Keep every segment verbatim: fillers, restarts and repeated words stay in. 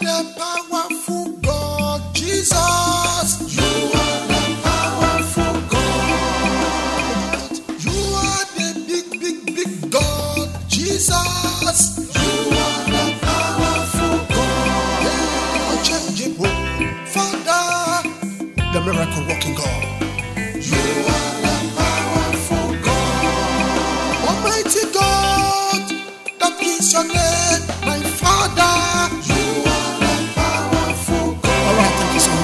the powerful God, Jesus. You are the powerful God. You are the big, big, big God, Jesus. You are the powerful God. Unchangeable Father, the miracle working God. You are the powerful God. Almighty God, that is your name, my Father. You are the powerful God. Alright, thank you so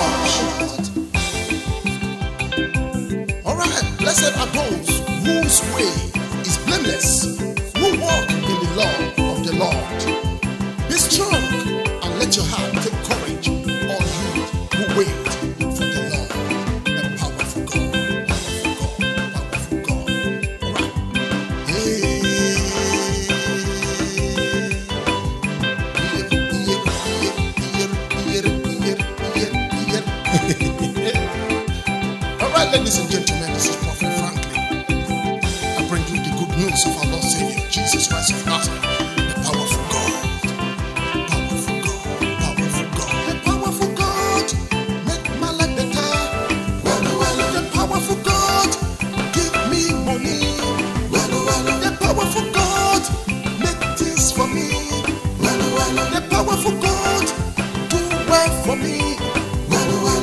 much. Alright, blessed are those whose way is blameless, who walk in the law of the Lord. Be strong and let your heart take courage, all you who wait for the Lord, the powerful God, powerful God, powerful God. Alright. Hey. Alright, ladies and gentlemen, this is Prophet Franklin. I bring you the good news of our Lord Savior, Jesus Christ of Nazareth, the powerful God. Powerful God, powerful God, the powerful God, make my life better. Well, well, the powerful God, give me money. Well, well, the powerful God, make things for me. Well, well, the powerful God, do well for me. Well, well,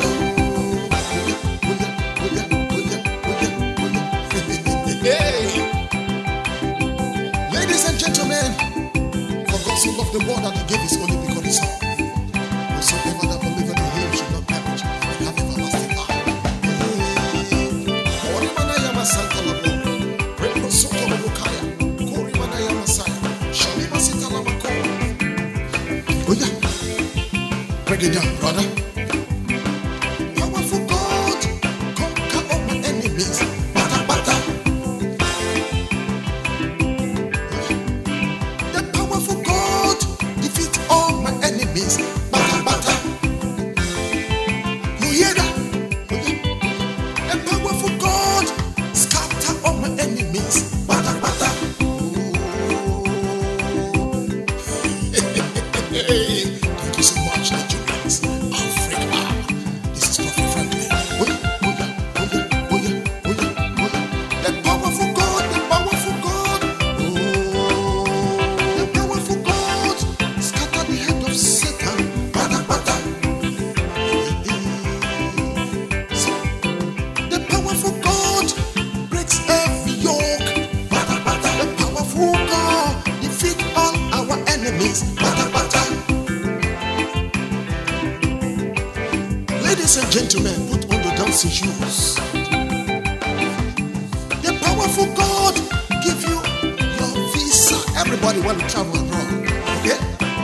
hey, ladies and gentlemen, for God so loved the world that He gave His only begotten Son. Whosoever that believeth in Him should not perish, but have everlasting life. Kori manaya masanta labo, Rebo soto lobokaya, Kori manaya masaya, Shalima sita lamako. Oh yeah, break it down, brother. Powerful God, conquer all my enemies. Bata bata. The powerful God, defeat all my enemies. Bata bata. You hear that? The powerful God, scatter all my enemies. Bata bata. Thank you so much, Nigerians. Africa. This is Prophet Franklin. Oh yeah, oh yeah, oh yeah, oh yeah, oh yeah, oh yeah. The powerful God, the powerful God. Oh, the powerful God, scatter the head of Satan. Bata bata. The powerful God breaks every yoke. Bata bata. The powerful God defeat all our enemies. Bata bata. Ladies and gentlemen, put on your dancing shoes. The powerful God give you your visa. Everybody want to travel abroad, okay?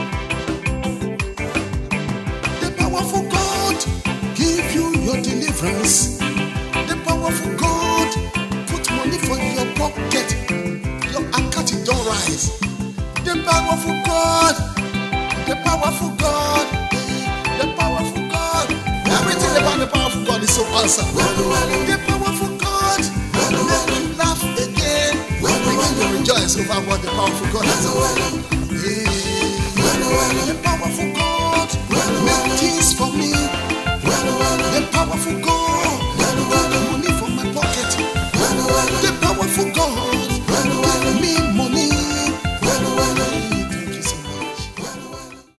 The powerful God give you your deliverance. The powerful God put money for your pocket. Your account don't rise. The powerful God, the powerful God, the powerful God. Everything about the powerful God is so awesome. The powerful God, make you laugh again. Begin to rejoice over what the powerful God has done.